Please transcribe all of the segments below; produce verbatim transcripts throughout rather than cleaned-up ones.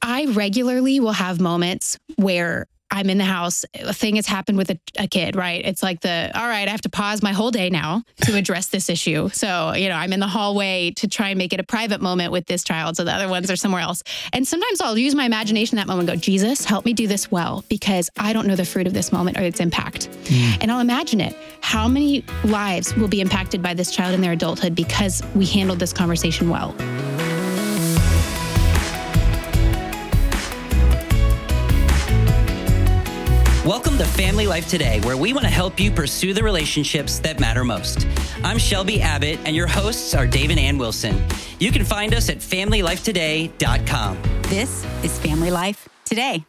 I regularly will have moments where I'm in the house, a thing has happened with a, a kid, right? It's like the, all right, I have to pause my whole day now to address this issue. So, you know, I'm in the hallway to try and make it a private moment with this child so the other ones are somewhere else. And sometimes I'll use my imagination in that moment and go, Jesus, help me do this well, because I don't know the fruit of this moment or its impact. Mm. And I'll imagine it. How many lives will be impacted by this child in their adulthood because we handled this conversation well? Welcome to Family Life Today, where we want to help you pursue the relationships that matter most. I'm Shelby Abbott, and your hosts are Dave and Ann Wilson. You can find us at family life today dot com. This is Family Life Today.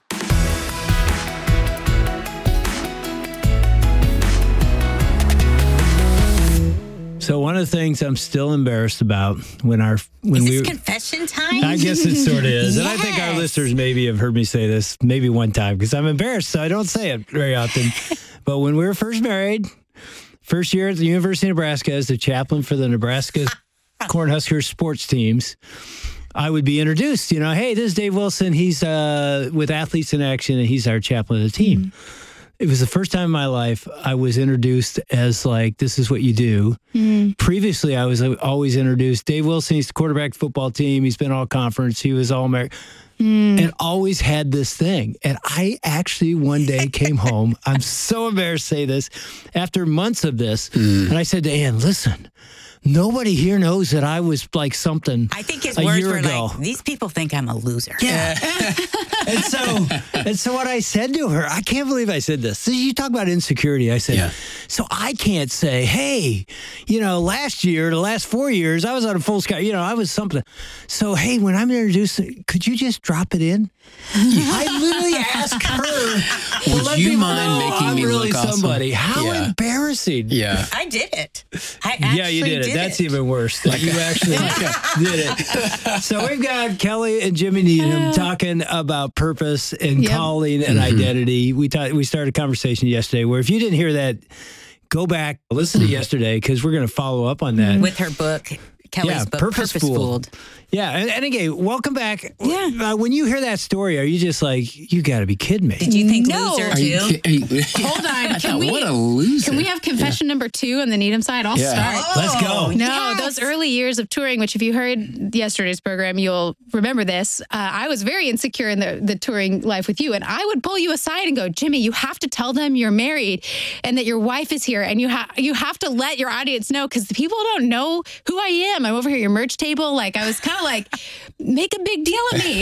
So one of the things I'm still embarrassed about when our when is we this confession time? I guess it sort of is, yes. and I think our listeners maybe have heard me say this maybe one time because I'm embarrassed, so I don't say it very often. But when we were first married, first year at the University of Nebraska as the chaplain for the Nebraska Cornhuskers sports teams, I would be introduced. You know, hey, this is Dave Wilson. He's uh, with Athletes in Action, and he's our chaplain of the team. Mm-hmm. It was the first time in my life I was introduced as like, this is what you do. Mm. Previously, I was always introduced, Dave Wilson, he's the quarterback football team. He's been all conference. He was all American. Mm. And always had this thing. And I actually one day came home. I'm so embarrassed to say this. After months of this, mm. and I said to Ann, listen, nobody here knows that I was like something I think his a words year were ago. Like, these people think I'm a loser. Yeah. and so and so what I said to her, I can't believe I said this. So you talk about insecurity. I said, yeah. So I can't say, hey, you know, last year, the last four years, I was on a full sky, you know, I was something. So, hey, when I'm introduced, could you just drop it in? I literally asked her, would you mind making I'm me really look awesome? Somebody. How yeah. embarrassing. Yeah. I did it. I actually Yeah, you did it. Did That's it. even worse. That you actually did it. So we've got Kelly and Jimmy Needham talking about purpose and yep. calling and mm-hmm. identity. We ta- we started a conversation yesterday where if you didn't hear that, go back, listen to yesterday because we're going to follow up on that. With her book, Kelly's yeah, book, Purpose, Purpose Fooled. Fooled. Yeah, and, and again, welcome back. Yeah. Uh, when you hear that story, are you just like, you got to be kidding me? Did you think no. loser Are too? you, are you, Hold on. I Can thought, we, what a loser. Can we have confession yeah. number two on the Needham side? I'll yeah. start. Oh, Let's go. No, yes. those early years of touring, which if you heard yesterday's program, you'll remember this. Uh, I was very insecure in the, the touring life with you. And I would pull you aside and go, Jimmy, you have to tell them you're married and that your wife is here. And you, ha- you have to let your audience know because the people don't know who I am. I'm over here at your merch table. Like I was kind of like, make a big deal of me.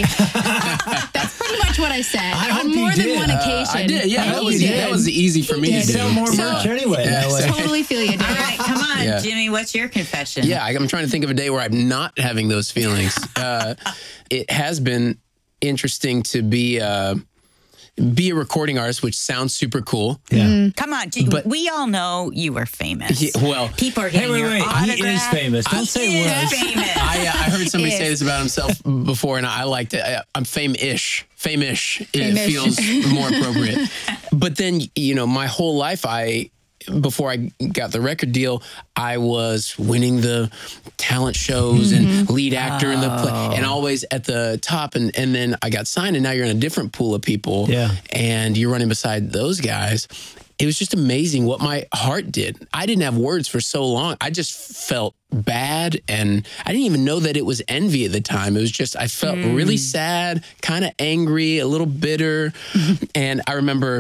That's pretty much what I said I on more than did. one Uh, occasion. I did. Yeah, And that he was did. that was easy for He me did. to do. Sell more So- merch anyway. Yeah. That way. Totally feel you, Dave. All right, come on, Yeah. Jimmy. What's your confession? Yeah, I'm trying to think of a day where I'm not having those feelings. uh, it has been interesting to be uh, be a recording artist, which sounds super cool. Yeah. Mm, come on, G- But- we all know you were famous. Yeah, well, people are Hey, getting wait, your wait. autograph. He is famous. Don't He say is was. famous. I, uh, I heard somebody Is. say this about himself before, and I liked it. I, I'm fame-ish. Fame-ish. It Fame-ish. feels more appropriate. But then, you know, my whole life, I... before I got the record deal, I was winning the talent shows mm-hmm. and lead actor oh. in the play and always at the top. And, and then I got signed and now you're in a different pool of people yeah. and you're running beside those guys. It was just amazing what my heart did. I didn't have words for so long. I just felt bad and I didn't even know that it was envy at the time. It was just, I felt mm. really sad, kind of angry, a little bitter. And I remember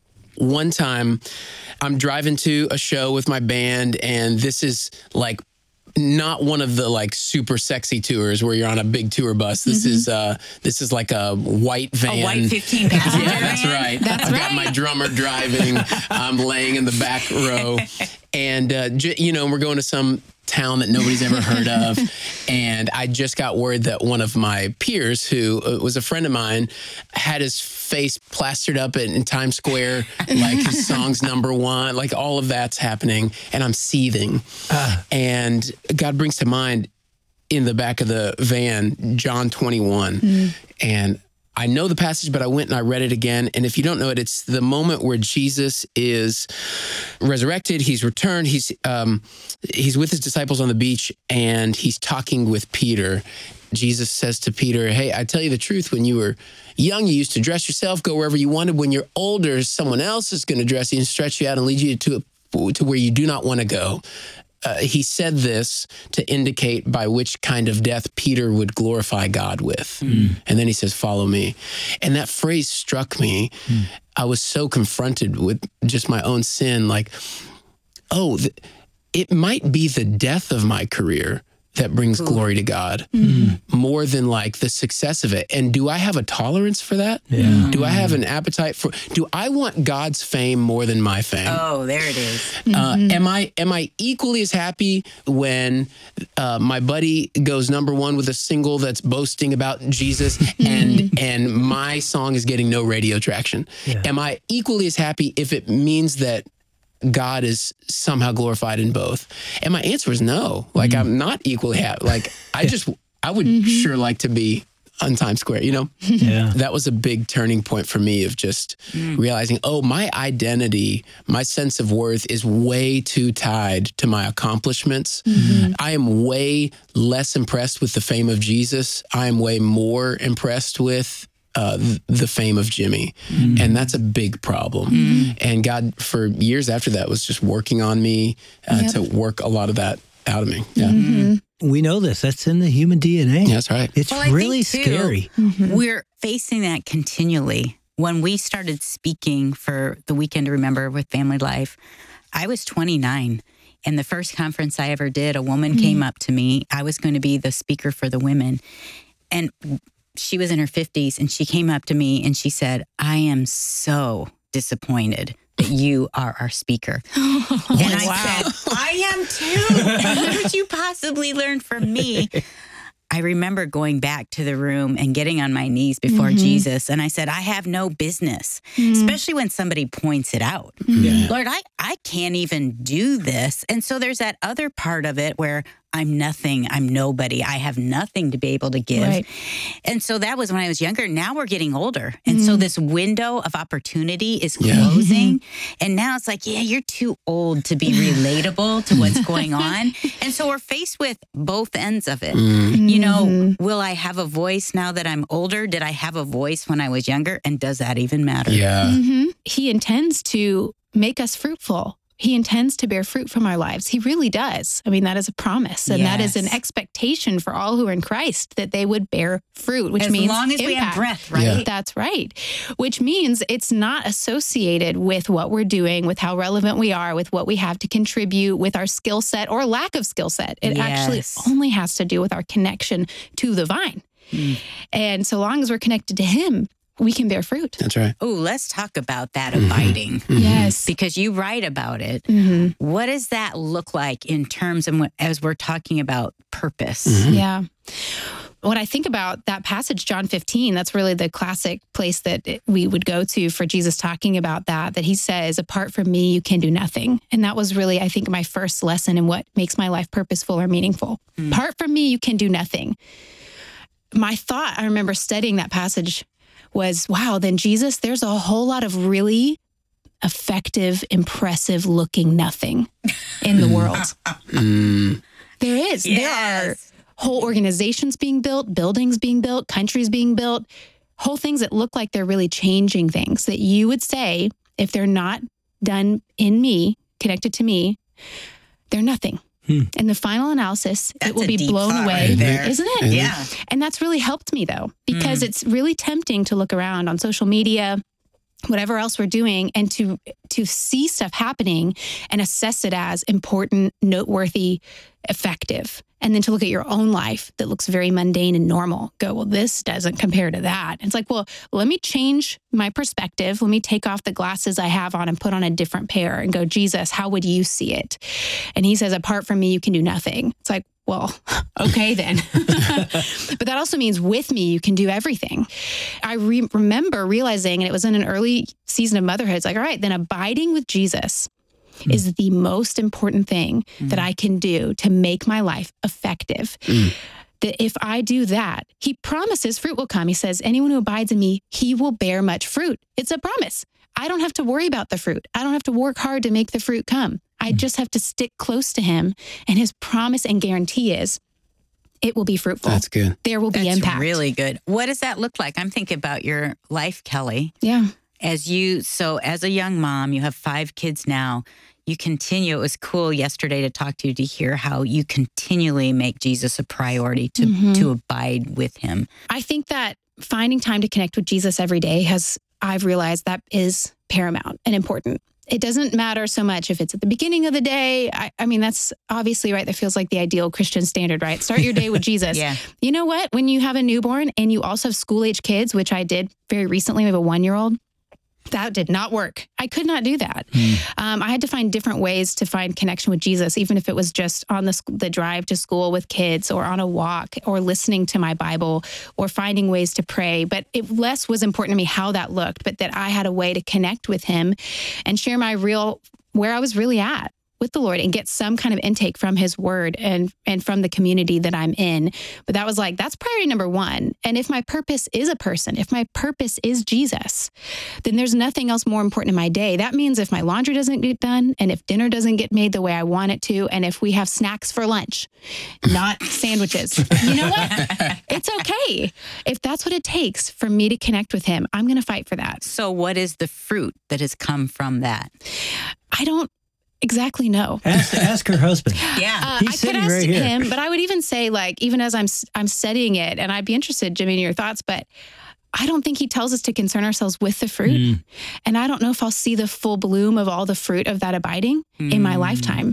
one time I'm driving to a show with my band and this is like not one of the like super sexy tours where you're on a big tour bus. This mm-hmm. is uh this is like a white van. A white fifteen passenger Yeah, that's right. That's I've right. got my drummer driving. I'm laying in the back row. And, uh, j- you know, we're going to some town that nobody's ever heard of. And I just got word that one of my peers, who uh, was a friend of mine, had his face plastered up in, in Times Square, like his song's number one, like all of that's happening. And I'm seething. Uh. And God brings to mind in the back of the van, John twenty-one. Mm. And I know the passage, but I went and I read it again. And if you don't know it, it's the moment where Jesus is resurrected. He's returned. He's um, he's with his disciples on the beach, and he's talking with Peter. Jesus says to Peter, hey, I tell you the truth, when you were young, you used to dress yourself, go wherever you wanted. When you're older, someone else is going to dress you and stretch you out and lead you to, a, to where you do not want to go. Uh, he said this to indicate by which kind of death Peter would glorify God with. Mm. And then he says, follow me. And that phrase struck me. Mm. I was so confronted with just my own sin, like, oh, th- it might be the death of my career that brings Ooh. glory to God mm-hmm. more than like the success of it. And do I have a tolerance for that? Yeah. Do I have an appetite for, do I want God's fame more than my fame? Oh, there it is. Mm-hmm. Uh, am I, am I equally as happy when uh, my buddy goes number one with a single that's boasting about Jesus and, and my song is getting no radio traction? Yeah. Am I equally as happy if it means that God is somehow glorified in both? And my answer is no. Like, mm-hmm. I'm not equally happy. Like, I just, I would mm-hmm. sure like to be on Times Square, you know? Yeah. That was a big turning point for me of just mm. realizing, oh, my identity, my sense of worth is way too tied to my accomplishments. Mm-hmm. I am way less impressed with the fame of Jesus. I am way more impressed with Uh, the fame of Jimmy. Mm. And that's a big problem. Mm. And God, for years after that, was just working on me uh, yep. to work a lot of that out of me. Yeah. Mm-hmm. We know this. That's in the human D N A. Yeah, that's right. It's well, really too, scary. Mm-hmm. We're facing that continually. When we started speaking for the Weekend to Remember with Family Life, I was twenty-nine. And the first conference I ever did, a woman mm-hmm. came up to me. I was going to be the speaker for the women. And she was in her fifties, and she came up to me and she said, I am so disappointed that you are our speaker. Oh, and I wow. said, I am too. What could you possibly learn from me? I remember going back to the room and getting on my knees before mm-hmm. Jesus. And I said, I have no business, mm-hmm. especially when somebody points it out. Mm-hmm. Yeah. Lord, I, I can't even do this. And so there's that other part of it where I'm nothing. I'm nobody. I have nothing to be able to give. Right. And so that was when I was younger. Now we're getting older. And mm-hmm. so this window of opportunity is closing. Yeah. And now it's like, yeah, you're too old to be relatable to what's going on. And so we're faced with both ends of it. Mm-hmm. You know, will I have a voice now that I'm older? Did I have a voice when I was younger? And does that even matter? Yeah. Mm-hmm. He intends to make us fruitful. He intends to bear fruit from our lives. He really does. I mean, that is a promise. And yes. that is an expectation for all who are in Christ, that they would bear fruit, which as means as long as impact. we have breath, right? Yeah. That's right. Which means it's not associated with what we're doing, with how relevant we are, with what we have to contribute, with our skill set or lack of skill set. It yes. actually only has to do with our connection to the vine. Mm. And so long as we're connected to him, we can bear fruit. That's right. Oh, let's talk about that mm-hmm. abiding. Mm-hmm. Yes. Because you write about it. Mm-hmm. What does that look like in terms of what, as we're talking about purpose? Mm-hmm. Yeah. When I think about that passage, John fifteen, that's really the classic place that it, we would go to for Jesus talking about that, that he says, apart from me, you can do nothing. And that was really, I think, my first lesson in what makes my life purposeful or meaningful. Mm. Apart from me, you can do nothing. My thought, I remember studying that passage, was, wow, then Jesus, there's a whole lot of really effective, impressive looking nothing in the world. Mm. There is. Yes. There are whole organizations being built, buildings being built, countries being built, whole things that look like they're really changing things that you would say, if they're not done in me, connected to me, they're nothing. Hmm. In the final analysis, that's it will be blown away, right there. Isn't it? Yeah. And that's really helped me, though, because mm. it's really tempting to look around on social media, whatever else we're doing, and to to see stuff happening and assess it as important, noteworthy, effective. And then to look at your own life that looks very mundane and normal. Go, well, this doesn't compare to that. It's like, well, let me change my perspective. Let me take off the glasses I have on and put on a different pair and go, Jesus, how would you see it? And he says, apart from me, you can do nothing. It's like, well, okay then. But that also means with me, you can do everything. I re- remember realizing, and it was in an early season of motherhood, it's like, all right, then abiding with Jesus mm. is the most important thing mm. that I can do to make my life effective. Mm. that if I do that, he promises fruit will come. He says, anyone who abides in me, he will bear much fruit. It's a promise. I don't have to worry about the fruit. I don't have to work hard to make the fruit come. I just have to stick close to him. And his promise and guarantee is it will be fruitful. That's good. There will be That's impact. really good. What does that look like? I'm thinking about your life, Kelly. Yeah. As you, so as a young mom, you have five kids now. You continue. It was cool yesterday to talk to you to hear how you continually make Jesus a priority to Mhm. to abide with him. I think that finding time to connect with Jesus every day has, I've realized that is paramount and important. It doesn't matter so much if it's at the beginning of the day. I, I mean, that's obviously right. That feels like the ideal Christian standard, right? Start your day with Jesus. Yeah. You know what? When you have a newborn and you also have school age kids, which I did very recently, we have a one-year-old, that did not work. I could not do that. Um, I had to find different ways to find connection with Jesus, even if it was just on the, sc- the drive to school with kids or on a walk or listening to my Bible or finding ways to pray. But it less was important to me how that looked, but that I had a way to connect with him and share my real, where I was really at with the Lord and get some kind of intake from his word and, and from the community that I'm in. But that was like, that's priority number one. And if my purpose is a person, if my purpose is Jesus, then there's nothing else more important in my day. That means if my laundry doesn't get done and if dinner doesn't get made the way I want it to, and if we have snacks for lunch, not sandwiches, you know what? It's okay. If that's what it takes for me to connect with him, I'm going to fight for that. So what is the fruit that has come from that? I don't exactly know. Ask, ask her husband. Yeah. Uh, He's I could sitting ask right here. him, but I would even say, like, even as I'm I'm studying it, and I'd be interested, Jimmy, in your thoughts, but I don't think he tells us to concern ourselves with the fruit. Mm. And I don't know if I'll see the full bloom of all the fruit of that abiding in my lifetime.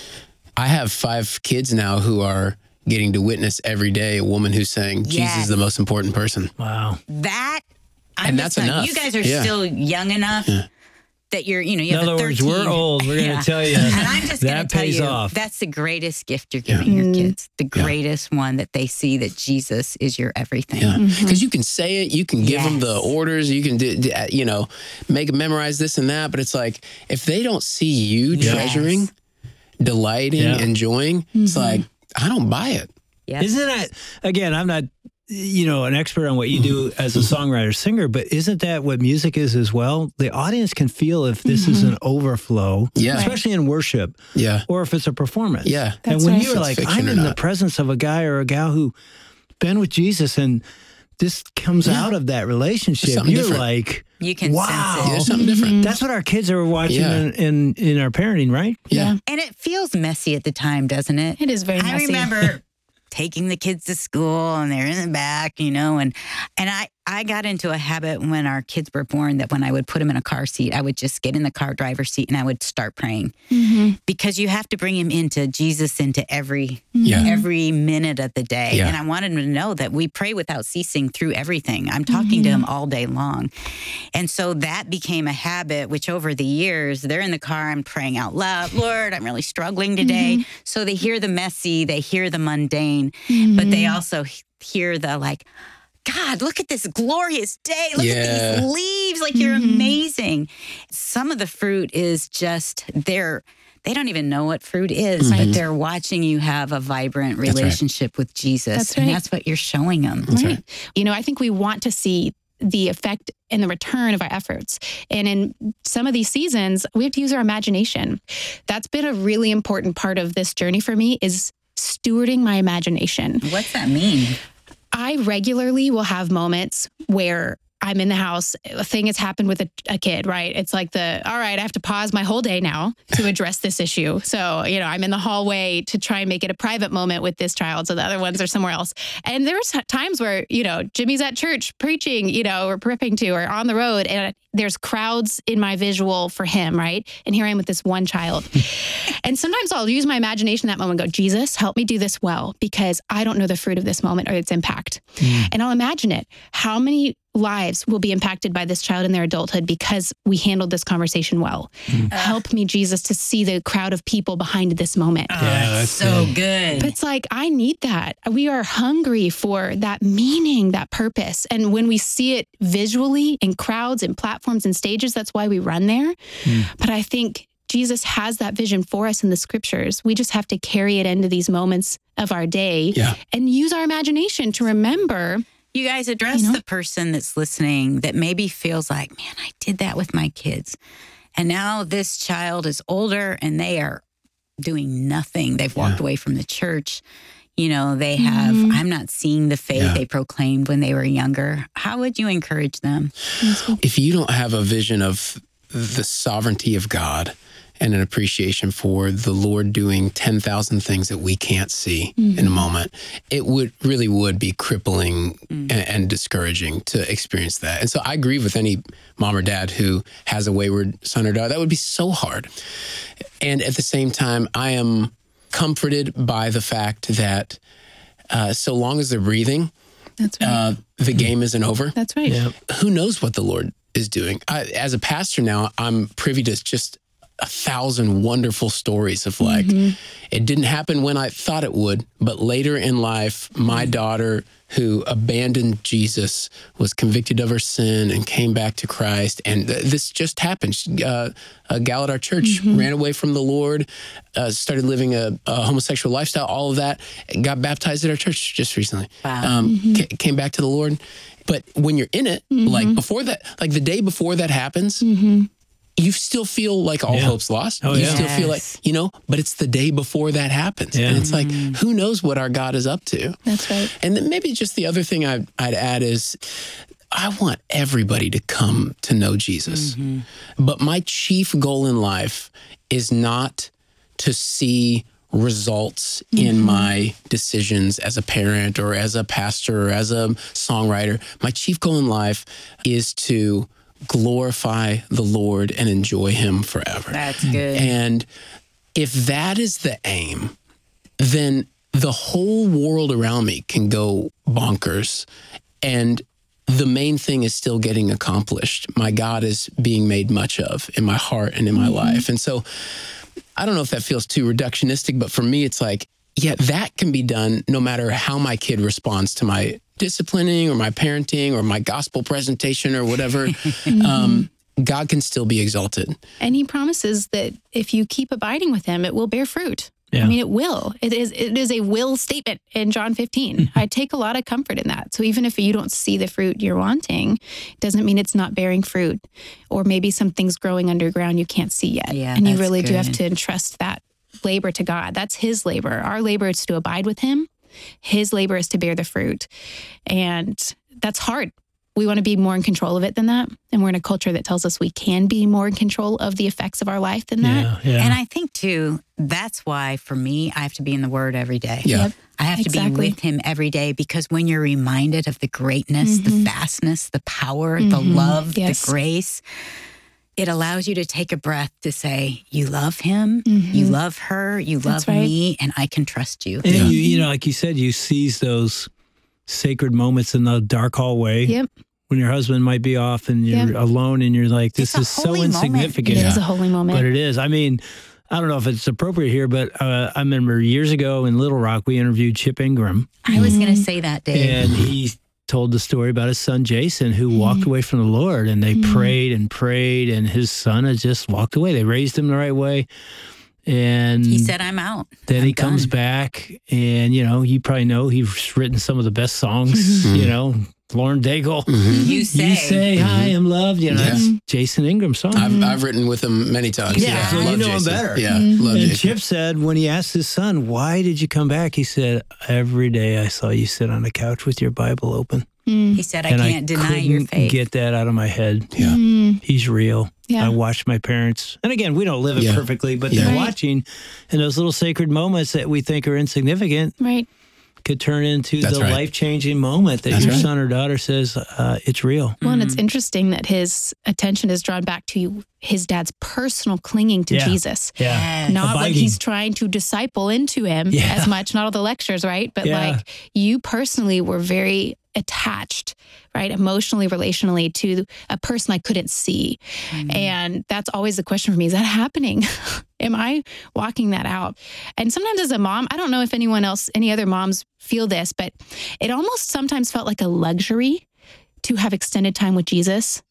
I have five kids now who are getting to witness every day a woman who's saying Jesus Yes. is the most important person. Wow. That, I'm And just that's not- enough. You guys are Yeah. still young enough that you're, you know, you In have other a words, thirteen. we're old. We're going to Yeah. tell you And I'm just going to that tell pays you, off. that's the greatest gift you're giving your kids. The greatest one that they see that Jesus is your everything. Yeah, because you can say it, you can give them the Yes. orders, you can do, do- you know, make them memorize this and that. But it's like if they don't see you Yes. treasuring, delighting, Yeah. enjoying, it's like I don't buy it. Yep. Isn't that, again, I'm not, you know, an expert on what you do as a songwriter, singer, but isn't that what music is as well? The audience can feel if this is an overflow, Yeah. especially in worship, Yeah, or if it's a performance. Yeah. And That's when right. you're If like, it's fiction I'm or in the not. presence of a guy or a gal who been with Jesus and this comes Yeah. out of that relationship, something you're different. like, You can wow. sense it. there's something different. That's what our kids are watching Yeah. in, in, in our parenting, right? Yeah. And it feels messy at the time, doesn't it? It is very I messy. remember taking the kids to school and they're in the back, you know, and and I, I got into a habit when our kids were born that when I would put them in a car seat, I would just get in the car driver's seat and I would start praying Mhm. because you have to bring him into Jesus into every Yeah. every minute of the day. Yeah. And I wanted him to know that we pray without ceasing through everything. I'm talking to him all day long. And so that became a habit, which over the years, they're in the car, I'm praying out loud, Lord, I'm really struggling today. So they hear the messy, they hear the mundane, but they also he- hear the like, God, look at this glorious day. Look Yeah. at these leaves. Like you're amazing. Some of the fruit is just they're they don't even know what fruit is, but they're watching you have a vibrant right. relationship with Jesus. That's And right. that's what you're showing them. Right. You know, I think we want to see the effect and the return of our efforts. And in some of these seasons, we have to use our imagination. That's been a really important part of this journey for me is stewarding my imagination. What's that mean? I regularly will have moments where I'm in the house, a thing has happened with a, a kid, right? It's like the, all right, I have to pause my whole day now to address this issue. So, you know, I'm in the hallway to try and make it a private moment with this child. So the other ones are somewhere else. And there's times where, you know, Jimmy's at church preaching, you know, or prepping to, or on the road, and there's crowds in my visual for him, right? And here I am with this one child. And sometimes I'll use my imagination in that moment and go, Jesus, help me do this well, because I don't know the fruit of this moment or its impact. And I'll imagine it. How many lives will be impacted by this child in their adulthood because we handled this conversation well? Help me, Jesus, to see the crowd of people behind this moment. Oh, that's so good. But it's like, I need that. We are hungry for that meaning, that purpose. And when we see it visually in crowds and platforms and stages, that's why we run there. But I think Jesus has that vision for us in the scriptures. We just have to carry it into these moments of our day Yeah. and use our imagination to remember. You guys address You know? the person that's listening that maybe feels like, man, I did that with my kids. And now this child is older and they are doing nothing. They've walked Yeah. away from the church. You know, they have, Mhm. I'm not seeing the faith Yeah. they proclaimed when they were younger. How would you encourage them? If you don't have a vision of the sovereignty of God and an appreciation for the Lord doing ten thousand things that we can't see Mm-hmm. in a moment, it would really would be crippling Mm. and, and discouraging to experience that. And so I agree with any mom or dad who has a wayward son or daughter. That would be so hard. And at the same time, I am comforted by the fact that uh, so long as they're breathing, That's right. uh, the game isn't over. That's right. Yeah. Who knows what the Lord is doing? I, as a pastor now, I'm privy to just a thousand wonderful stories of like, it didn't happen when I thought it would, but later in life, my daughter who abandoned Jesus was convicted of her sin and came back to Christ. And th- this just happened. She, uh, a gal at our church ran away from the Lord, uh, started living a, a homosexual lifestyle, all of that, and got baptized at our church just recently. Wow. Um, ca- came back to the Lord. But when you're in it, like before that, like the day before that happens, you still feel like all Yeah. hope's lost. Oh, you yeah. still feel like, Yes. you know, but it's the day before that happens. Yeah. And it's like, who knows what our God is up to? That's right. And then maybe just the other thing I'd, I'd add is I want everybody to come to know Jesus. But my chief goal in life is not to see results in my decisions as a parent or as a pastor or as a songwriter. My chief goal in life is to glorify the Lord and enjoy him forever. That's good. And if that is the aim, then the whole world around me can go bonkers. And the main thing is still getting accomplished. My God is being made much of in my heart and in my life. And so I don't know if that feels too reductionistic, but for me, it's like, yeah, that can be done no matter how my kid responds to my disciplining or my parenting or my gospel presentation or whatever. um, God can still be exalted. And he promises that if you keep abiding with him, it will bear fruit. Yeah. I mean, it will. It is it is a will statement in John fifteen. I take a lot of comfort in that. So even if you don't see the fruit you're wanting, it doesn't mean it's not bearing fruit. Or maybe something's growing underground you can't see yet. Yeah, and you that's really do have good. to entrust that labor to God. That's his labor. Our labor is to abide with him. His labor is to bear the fruit. And that's hard. We want to be more in control of it than that. And we're in a culture that tells us we can be more in control of the effects of our life than that. Yeah. Yeah. And I think, too, that's why for me, I have to be in the Word every day. Yeah. Yep. I have to Exactly. be with him every day because when you're reminded of the greatness, the vastness, the power, the Mhm. love, Yes. the grace, it allows you to take a breath to say, you love him, you love her, you That's love right. me, and I can trust you. And you, you know, like you said, you seize those sacred moments in the dark hallway Yep. when your husband might be off and you're Yep. alone and you're like, this It's a is so holy moment. insignificant. It is a holy moment. But it is. I mean, I don't know if it's appropriate here, but uh, I remember years ago in Little Rock, we interviewed Chip Ingram, I was going to say that, Dave. and he told the story about his son Jason, who walked away from the Lord, and they prayed and prayed, and his son had just walked away. They raised him the right way, and He said, I'm out. then I'm he comes done. back, and you know, you probably know he's written some of the best songs. You know, Lauren Daigle. You say. You say I am loved. You know, Yeah. that's Jason Ingram's song. I've, I've written with him many times. Yeah, so you love know him Jason. better. Yeah, love And Jason. Chip said when he asked his son, "Why did you come back?" He said, "Every day I saw you sit on the couch with your Bible open, He said, I and can't I deny couldn't your faith. get that out of my head. Yeah. He's real. Yeah. I watched my parents, and again, we don't live it Yeah. perfectly, but Yeah. they're Right. watching, and those little sacred moments that we think are insignificant Right. could turn into That's the right. life-changing moment that That's your right. son or daughter says uh, it's real." Well, and it's interesting that his attention is drawn back to his dad's personal clinging to Yeah. Jesus. Yeah, Not what Abiding. he's trying to disciple into him Yeah. as much, not all the lectures, right? But Yeah. like you personally were very attached, right? Emotionally, relationally to a person I couldn't see. And that's always the question for me. Is that happening? Am I walking that out? And sometimes as a mom, I don't know if anyone else, any other moms feel this, but it almost sometimes felt like a luxury to have extended time with Jesus.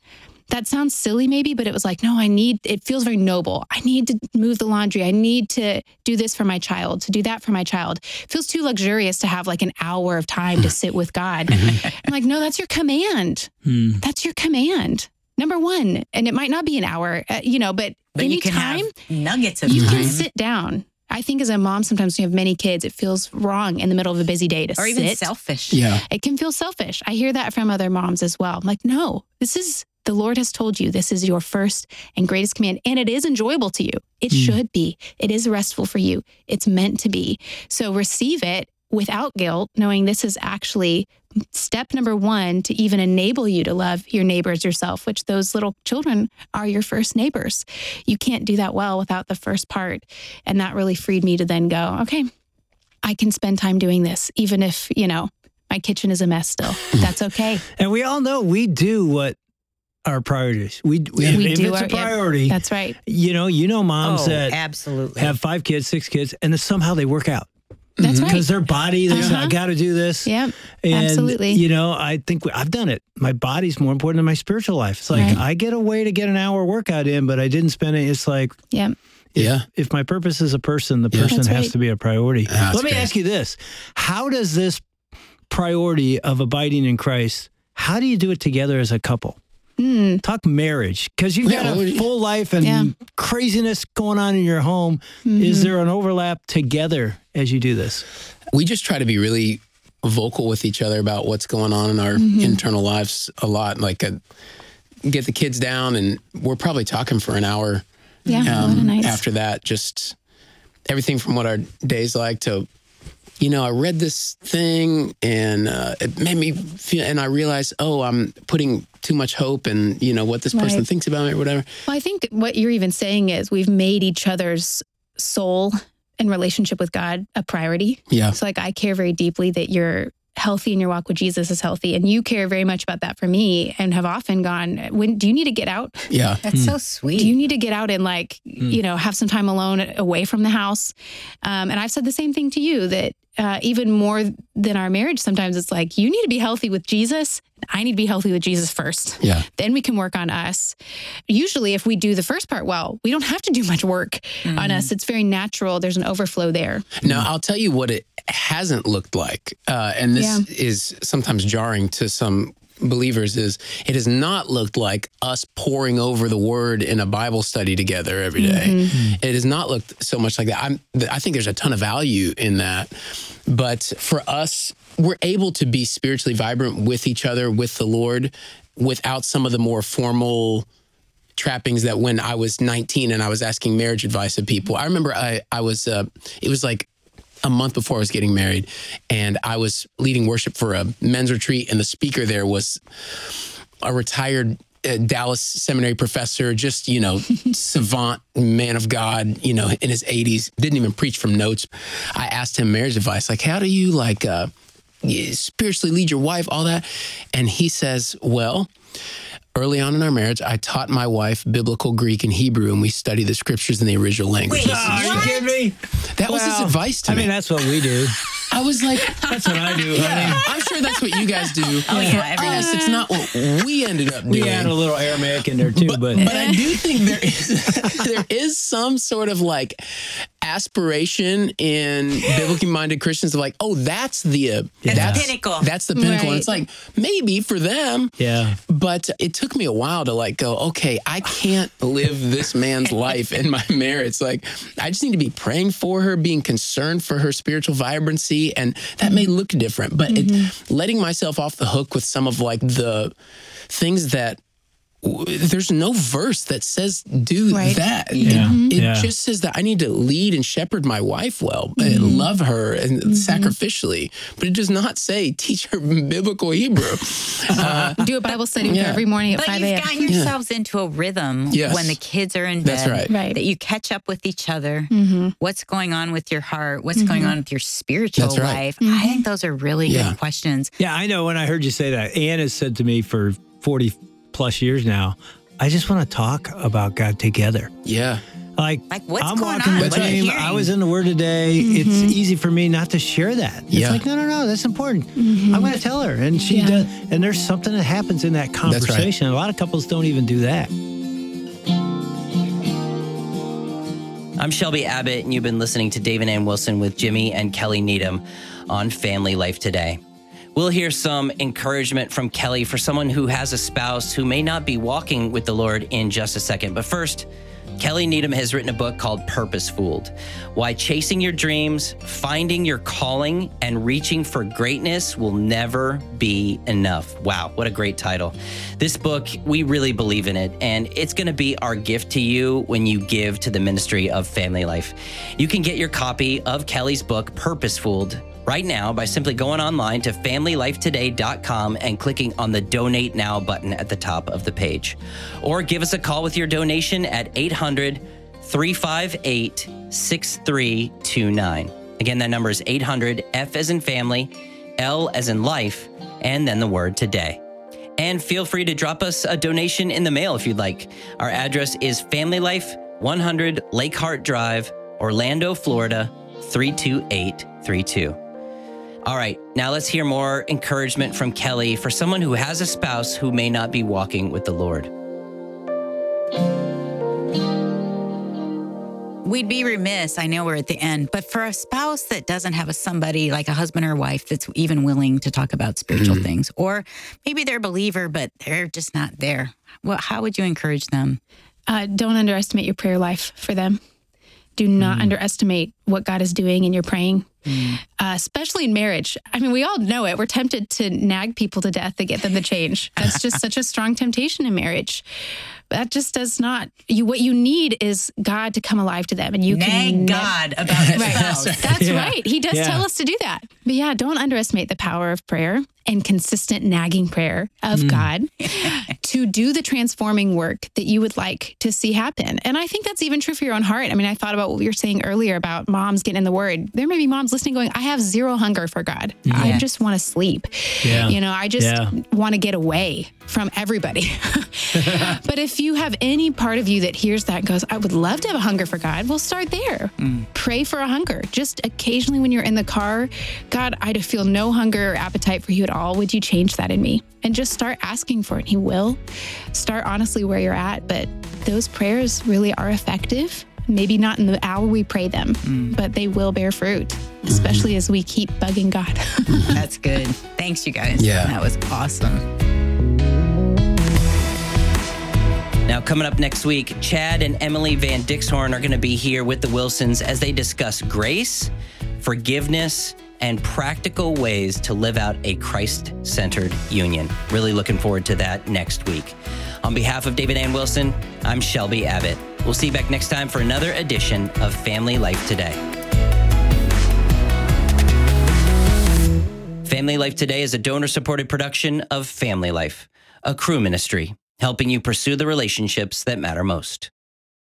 that sounds silly maybe, but it was like, no, I need, it feels very noble. I need to move the laundry. I need to do this for my child, to do that for my child. It feels too luxurious to have like an hour of time to sit with God. I'm like, no, that's your command. Hmm. That's your command. Number one. And it might not be an hour, uh, you know, but, But you can anytime have nuggets of you time. can sit down. I think as a mom, sometimes when you have many kids, it feels wrong in the middle of a busy day to or sit. even selfish. Yeah. It can feel selfish. I hear that from other moms as well. I'm like, no, this is, the Lord has told you this is your first and greatest command. And it is enjoyable to you. It Mm. should be. It is restful for you. It's meant to be. So receive it without guilt, knowing this is actually step number one to even enable you to love your neighbors yourself, which those little children are your first neighbors. You can't do that well without the first part. And that really freed me to then go, okay, I can spend time doing this, even if, you know, my kitchen is a mess still. That's okay. And we all know we do what our priorities. We, we, Yeah. We if do it's our- a yeah, priority, That's right. you know, you know moms Oh, that absolutely. have five kids, six kids, and then somehow they work out. That's right. Because their body, they say, Uh-huh. I got to do this. Yeah, And, absolutely. you know, I think we, I've done it. My body's more important than my spiritual life. It's like Right. I get a way to get an hour workout in, but I didn't spend it. It's like, Yeah. if, Yeah. if my purpose is a person, the person That's has right. to be a priority. That's Let me great. ask you this. How does this priority of abiding in Christ, how do you do it together as a couple? Mm, Talk marriage, because you've Yeah, got what a do you- full life and Yeah. craziness going on in your home. Mm-hmm. Is there an overlap together as you do this? We just try to be really vocal with each other about what's going on in our Mm-hmm. internal lives a lot. Like, uh, get the kids down, and we're probably talking for an hour yeah. a lot of um, nights. after that. Just everything from what our day's like to, you know, I read this thing and uh, it made me feel, and I realized, oh, I'm putting too much hope in, you know, what this person Right. thinks about me or whatever. Well, I think what you're even saying is we've made each other's soul and relationship with God a priority. Yeah. So like I care very deeply that you're healthy and your walk with Jesus is healthy. And you care very much about that for me and have often gone, when do you need to get out? Yeah. That's so sweet. Do you need to get out and like, you know, have some time alone away from the house? Um, and I've said the same thing to you that uh, even more than our marriage, sometimes it's like, you need to be healthy with Jesus. I need to be healthy with Jesus first. Yeah. Then we can work on us. Usually, if we do the first part well, we don't have to do much work on us. It's very natural. There's an overflow there. Now, I'll tell you what it hasn't looked like. Uh, and this Yeah. is sometimes jarring to some believers is it has not looked like us poring over the word in a Bible study together every day. It has not looked so much like that. I'm, I think there's a ton of value in that. But for us, we're able to be spiritually vibrant with each other, with the Lord, without some of the more formal trappings that when I was nineteen and I was asking marriage advice of people. I remember I, I was, uh, it was like a month before I was getting married, and I was leading worship for a men's retreat, and the speaker there was a retired uh, Dallas seminary professor, just, you know, savant man of God, you know, in his eighties, didn't even preach from notes. I asked him marriage advice, like, how do you like uh, spiritually lead your wife, all that? And he says, well, early on in our marriage, I taught my wife biblical Greek and Hebrew, and we studied the scriptures in the original language. Wait, Are you What? kidding me? That was his Well, advice to I me. mean, that's what we do. I was like, That's what I do. yeah, honey. I'm sure that's what you guys do. Oh, yeah, For every us, it's not what we ended up We doing. add a little Aramaic in there too, but, but, but I do think there is there is some sort of like aspiration in biblically minded Christians of like, oh, that's the uh, That's that's the pinnacle. That's the pinnacle. And Right. it's like maybe for them, yeah. but it took me a while to like go, okay, I can't live this man's life in my marriage. Like, I just need to be praying for her, being concerned for her spiritual vibrancy. And that may look different, but it, letting myself off the hook with some of like the things that w- there's no verse that says do Right. that. Yeah. It, it Yeah. just says that I need to lead and shepherd my wife well, and love her and sacrificially. But it does not say teach her biblical Hebrew. Uh, Do a Bible study with Yeah. her every morning at But five you've a.m. gotten yourselves into a rhythm Yes. when the kids are in bed. That's right. Right. That you catch up with each other. Mm-hmm. What's going on with your heart? What's going on with your spiritual That's right. life? I think those are really Yeah. good questions. Yeah, I know when I heard you say that. Ann has said to me for forty plus years now, I just want to talk about God together. yeah. Like, Like, what's I'm going walking on? the What are you dream. hearing? I was in the Word today. It's easy for me not to share that. It's Yeah. like, no, no, no, that's important. I'm going to tell her. And she Yeah. does. And there's something that happens in that right. conversation. A lot of couples don't even do that. I'm Shelby Abbott, and you've been listening to Dave and Ann Wilson with Jimmy and Kelly Needham on Family Life Today. We'll hear some encouragement from Kelly for someone who has a spouse who may not be walking with the Lord in just a second. But first, Kelly Needham has written a book called Purpose Fooled: Why Chasing Your Dreams, Finding Your Calling, and Reaching for Greatness Will Never Be Enough. Wow, what a great title. This book, we really believe in it, and it's going to be our gift to you when you give to the ministry of Family Life. You can get your copy of Kelly's book, Purpose Fooled, right now by simply going online to family life today dot com and clicking on the Donate Now button at the top of the page. Or give us a call with your donation at eight hundred, three five eight, six three two nine. Again, that number is eight hundred, F as in family, L as in life, and then the word today. And feel free to drop us a donation in the mail if you'd like. Our address is Family Life, one hundred Lake Hart Drive, Orlando, Florida, three two eight three two. All right, now let's hear more encouragement from Kelly for someone who has a spouse who may not be walking with the Lord. We'd be remiss, I know we're at the end, but for a spouse that doesn't have a somebody like a husband or wife that's even willing to talk about spiritual Mm-hmm. things, or maybe they're a believer, but they're just not there. Well, how would you encourage them? Uh, don't underestimate your prayer life for them. Do not Mm. underestimate what God is doing in your praying, uh, especially in marriage. I mean, we all know it. We're tempted to nag people to death to get them to change. That's just such a strong temptation in marriage. That just does not. You what you need is God to come alive to them, and you Nag can ne- God about your Right. spouse. That's Yeah. right. He does Yeah. tell us to do that. But yeah, don't underestimate the power of prayer and consistent nagging prayer of God to do the transforming work that you would like to see happen. And I think that's even true for your own heart. I mean, I thought about what we were saying earlier about moms getting in the word. There may be moms listening going, I have zero hunger for God. I Yeah. just want to sleep. Yeah. You know, I just Yeah. want to get away from everybody. But if you have any part of you that hears that and goes, I would love to have a hunger for God, well, start there. Pray for a hunger. Just occasionally when you're in the car, God, I feel no hunger or appetite for you at all. Would you change that in me? And just start asking for it. He will. Start honestly where you're at. But those prayers really are effective. Maybe not in the hour we pray them, but they will bear fruit, especially as we keep bugging God. That's good. Thanks, you guys. Yeah. That was awesome. Now, coming up next week, Chad and Emily Van Dixhorn are going to be here with the Wilsons as they discuss grace, forgiveness, and practical ways to live out a Christ-centered union. Really looking forward to that next week. On behalf of David Ann Wilson, I'm Shelby Abbott. We'll see you back next time for another edition of Family Life Today. Family Life Today is a donor-supported production of Family Life, a crew ministry, helping you pursue the relationships that matter most.